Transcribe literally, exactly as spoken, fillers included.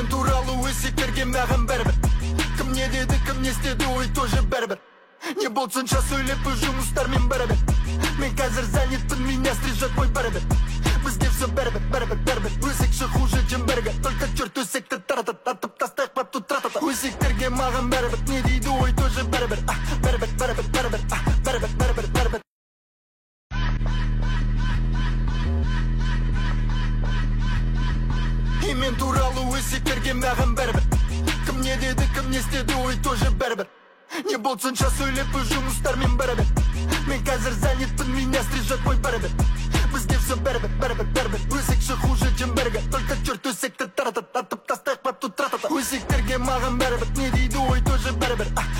Мен туралы өсектерге маған бәрібір. Кім не деді, кім не істеді, ой тоже бәрібір. Не болсынша сөйлеп өз жұмыстармен бәрібір. Мен қазір занятпын, меня стрижет мой бәрібір. Бізге все бәрібір, бәрібір, бәрібір. Өсекші хуже, чем бәргі. Только черт өсекті таратат, атып тастайық па тут тратата. Өсектерге маған бәрібір, не дейді, ой тоже бәрібір. Бәрібір, бәрібір, бәрібір, бәрібір, бәрібір, бәрібір. И мен туралы өсектерге маған бәрібір. Кім не деді, кім не істеді, ой тоже бәрібір. Не болсынша сөйлеп өз жұмыстармен бәрібір. Мен қазір занятпын, меня стрижет мой бәрібір. Бізге все бәрібір, бәрібір, бәрібір. Өсекші хуже, чем бәргі. Только черт өсекті таратат, атып тастайық па тут тратата. Өсектерге маған бәрібір, не дейді, ой тоже бәрібір.